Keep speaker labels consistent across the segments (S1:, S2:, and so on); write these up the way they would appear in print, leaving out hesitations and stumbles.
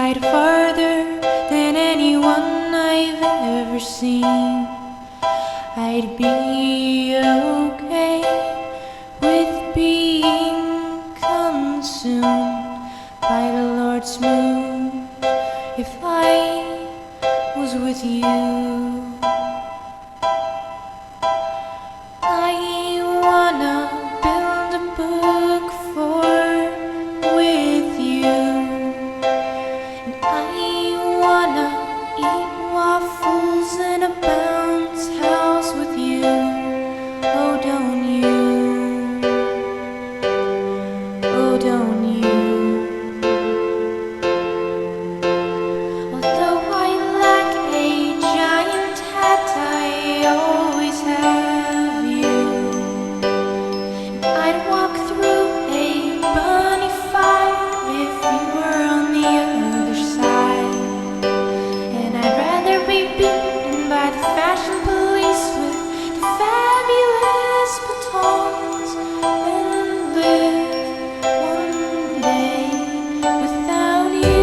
S1: ride farther than anyone I've ever seen. I'd be okay with being consumed by the Lord's moon if I was with you. I wanna build a book with you, and I wanna eat waffles in a bounce house with you. Oh, don't you? Oh, don't you? Although I lack a giant hat, I always have you. I'd walk through a bunny fire if you were on the other side, and I'd rather be beaten by the fashion police with the fabulous batons than live one day without you.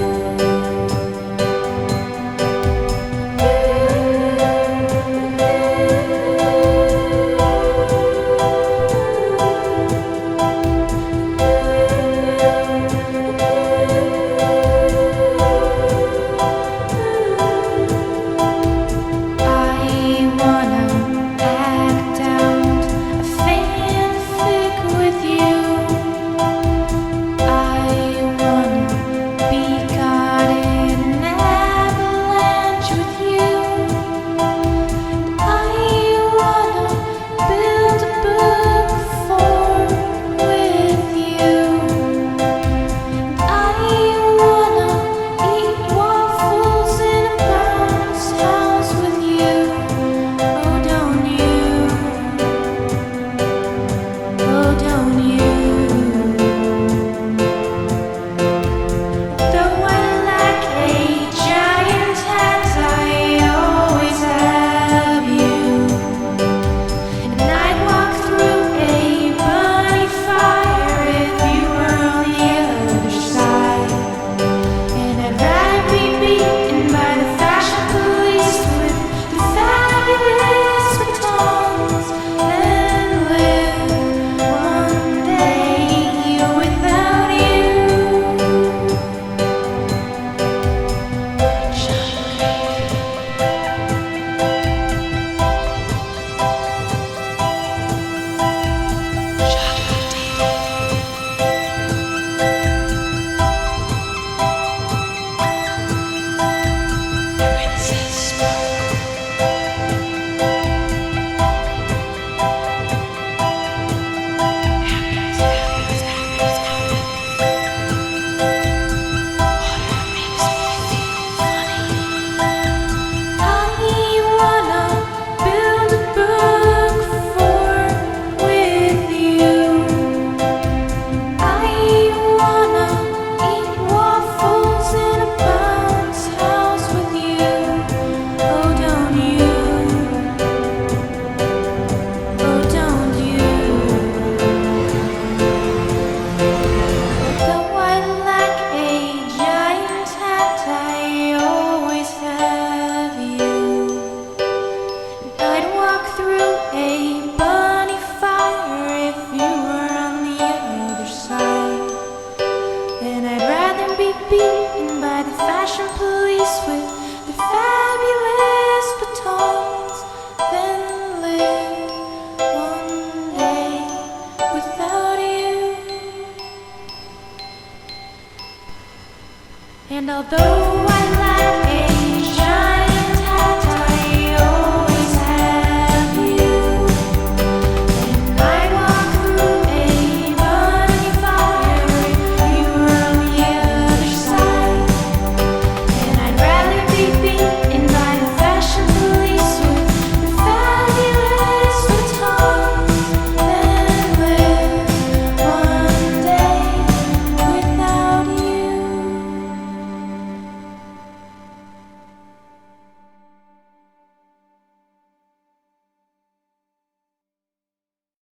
S1: Beaten by the fashion police with the fabulous batons, then live one day without you. And although